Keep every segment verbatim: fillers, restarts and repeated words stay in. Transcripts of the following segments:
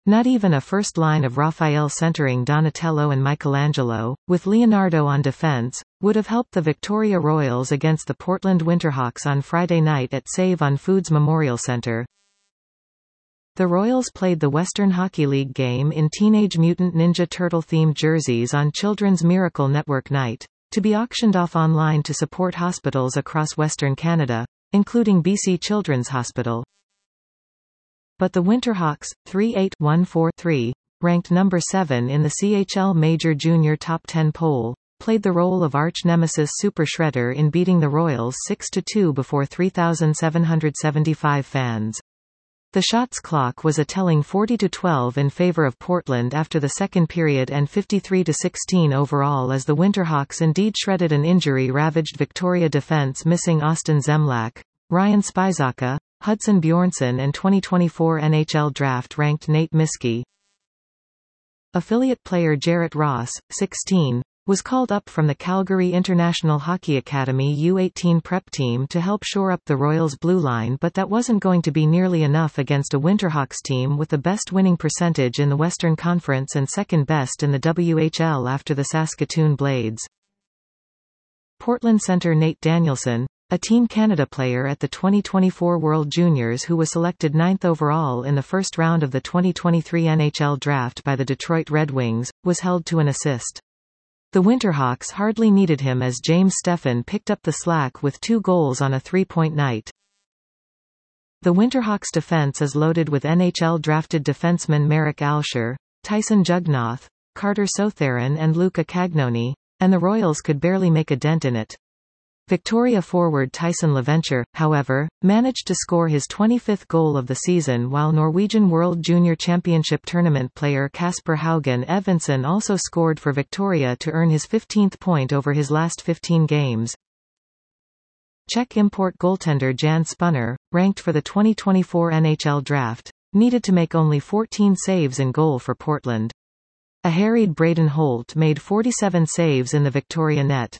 Not even a first line of Raphael centering Donatello and Michelangelo, with Leonardo on defense, would have helped the Victoria Royals against the Portland Winterhawks on Friday night at Save on Foods Memorial Centre. The Royals played the Western Hockey League game in Teenage Mutant Ninja Turtle-themed jerseys on Children's Miracle Network night, to be auctioned off online to support hospitals across Western Canada, including B C Children's Hospital. But the Winterhawks, three eight one four three, ranked number seven in the C H L Major Junior Top ten poll, played the role of arch-nemesis Super Shredder in beating the Royals six to two before three thousand seven hundred seventy-five fans. The shots clock was a telling forty to twelve in favor of Portland after the second period and fifty-three to sixteen overall as the Winterhawks indeed shredded an injury-ravaged Victoria defense, missing Austin Zemlak, Ryan Spizaka, Hudson Bjornsson and twenty twenty-four N H L draft-ranked Nate Miskey. Affiliate player Jarrett Ross, sixteen, was called up from the Calgary International Hockey Academy U eighteen prep team to help shore up the Royals' blue line, but that wasn't going to be nearly enough against a Winterhawks team with the best winning percentage in the Western Conference and second best in the W H L after the Saskatoon Blades. Portland center Nate Danielson, a Team Canada player at the twenty twenty-four World Juniors who was selected ninth overall in the first round of the twenty twenty-three N H L draft by the Detroit Red Wings, was held to an assist. The Winterhawks hardly needed him as James Steffen picked up the slack with two goals on a three-point night. The Winterhawks' defense is loaded with N H L-drafted defensemen Marek Alscher, Tyson Jugnoth, Carter Sotheran and Luca Cagnoni, and the Royals could barely make a dent in it. Victoria forward Tyson Leventure, however, managed to score his twenty-fifth goal of the season, while Norwegian World Junior Championship Tournament player Kasper Haugen Evansson also scored for Victoria to earn his fifteenth point over his last fifteen games. Czech import goaltender Jan Spunner, ranked for the twenty twenty-four N H L draft, needed to make only fourteen saves in goal for Portland. A harried Braden Holt made forty-seven saves in the Victoria net.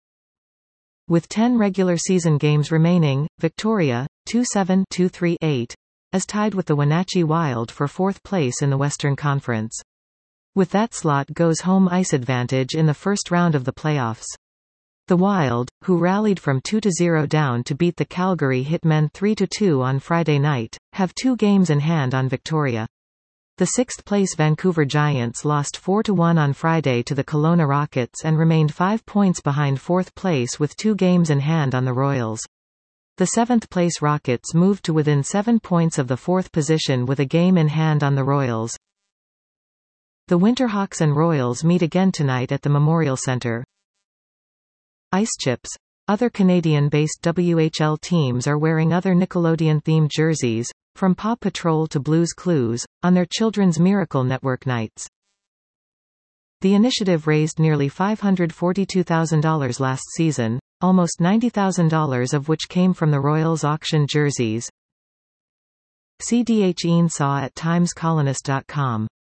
With ten regular season games remaining, Victoria, two seven two three eight, is tied with the Wenatchee Wild for fourth place in the Western Conference. With that slot goes home ice advantage in the first round of the playoffs. The Wild, who rallied from two to zero down to beat the Calgary Hitmen three to two on Friday night, have two games in hand on Victoria. The sixth-place Vancouver Giants lost four to one on Friday to the Kelowna Rockets and remained five points behind fourth place with two games in hand on the Royals. The seventh-place Rockets moved to within seven points of the fourth position with a game in hand on the Royals. The Winterhawks and Royals meet again tonight at the Memorial Centre. Ice Chips. Other Canadian-based W H L teams are wearing other Nickelodeon-themed jerseys, from Paw Patrol to Blue's Clues, on their Children's Miracle Network nights. The initiative raised nearly five hundred forty-two thousand dollars last season, almost ninety thousand dollars of which came from the Royals auctioned jerseys. See D H Ian Saw at times colonist dot com.